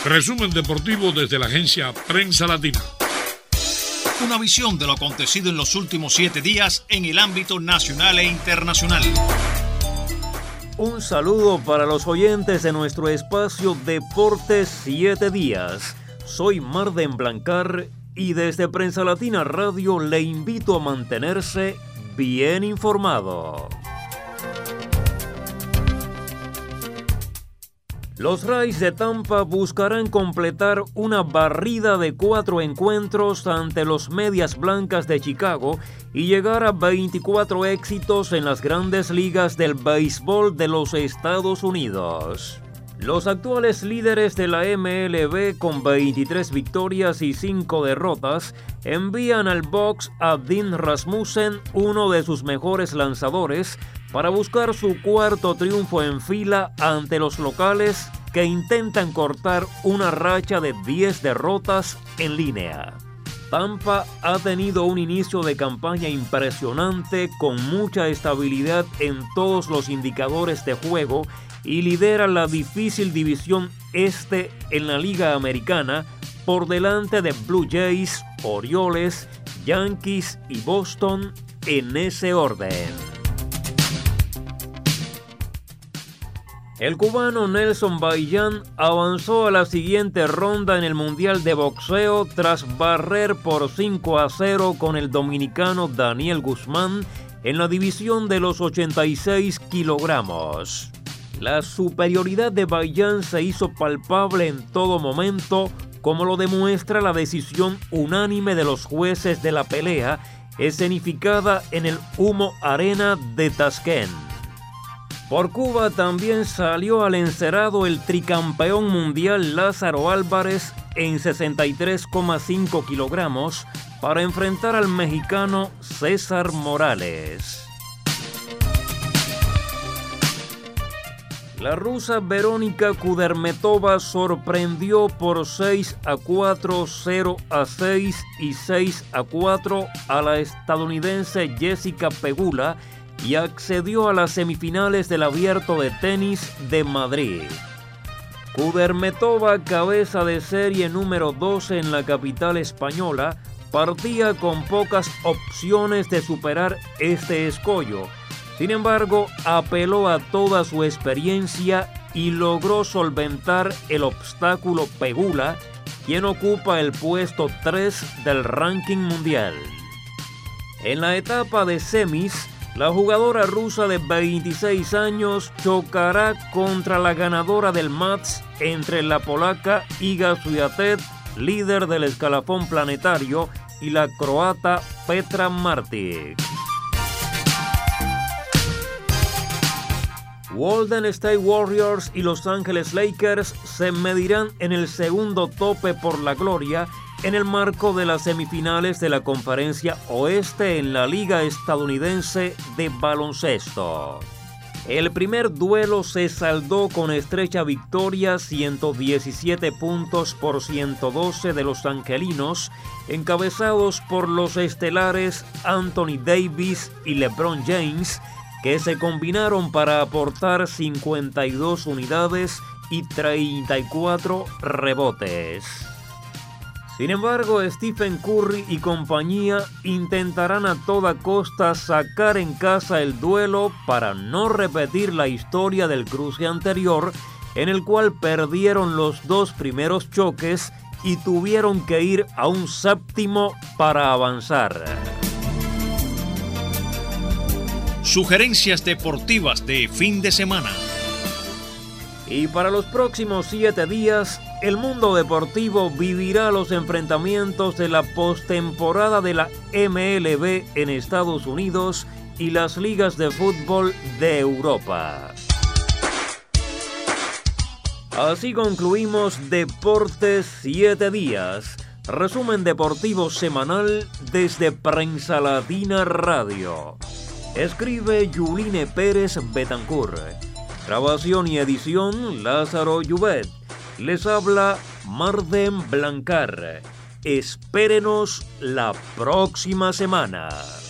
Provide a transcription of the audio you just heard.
Resumen deportivo desde la agencia Prensa Latina. Una visión de lo acontecido en los últimos 7 días en el ámbito nacional e internacional. Un saludo para los oyentes de nuestro espacio Deportes 7 días. Soy Marden Blancar y desde Prensa Latina Radio le invito a mantenerse bien informado. Los Rays de Tampa buscarán completar una barrida de 4 encuentros ante los Medias Blancas de Chicago y llegar a 24 éxitos en las grandes ligas del béisbol de los Estados Unidos. Los actuales líderes de la MLB con 23 victorias y 5 derrotas envían al box a Dean Rasmussen, uno de sus mejores lanzadores, para buscar su 4º triunfo en fila ante los locales que intentan cortar una racha de 10 derrotas en línea. Tampa ha tenido un inicio de campaña impresionante con mucha estabilidad en todos los indicadores de juego y lidera la difícil división este en la Liga Americana por delante de Blue Jays, Orioles, Yankees y Boston en ese orden. El cubano Nelson Baillán avanzó a la siguiente ronda en el Mundial de Boxeo tras barrer por 5-0 con el dominicano Daniel Guzmán en la división de los 86 kilogramos. La superioridad de Baillán se hizo palpable en todo momento, como lo demuestra la decisión unánime de los jueces de la pelea, escenificada en el Humo Arena de Taskent. Por Cuba también salió al encerado el tricampeón mundial Lázaro Álvarez en 63,5 kilogramos para enfrentar al mexicano César Morales. La rusa Verónica Kudermetova sorprendió por 6-4, 0-6 y 6-4 a la estadounidense Jessica Pegula y accedió a las semifinales del Abierto de Tenis de Madrid. Kudermetova, cabeza de serie número 12 en la capital española, partía con pocas opciones de superar este escollo. Sin embargo, apeló a toda su experiencia y logró solventar el obstáculo Pegula, quien ocupa el puesto 3 del ranking mundial. En la etapa de semis, la jugadora rusa de 26 años chocará contra la ganadora del match entre la polaca Iga Swiatek, líder del escalafón planetario, y la croata Petra Martic. Golden State Warriors y Los Ángeles Lakers se medirán en el segundo tope por la gloria en el marco de las semifinales de la Conferencia Oeste en la Liga Estadounidense de Baloncesto. El primer duelo se saldó con estrecha victoria, 117 puntos por 112 de los angelinos, encabezados por los estelares Anthony Davis y LeBron James, que se combinaron para aportar 52 unidades y 34 rebotes. Sin embargo, Stephen Curry y compañía intentarán a toda costa sacar en casa el duelo para no repetir la historia del cruce anterior, en el cual perdieron los 2 primeros choques y tuvieron que ir a un séptimo para avanzar. Sugerencias deportivas de fin de semana. Y para los próximos 7 días, el mundo deportivo vivirá los enfrentamientos de la postemporada de la MLB en Estados Unidos y las ligas de fútbol de Europa. Así concluimos Deportes 7 días, resumen deportivo semanal desde Prensa Latina Radio. Escribe Yuline Pérez Betancourt. Grabación y edición Lázaro Llubet. Les habla Marden Blancar. Espérenos la próxima semana.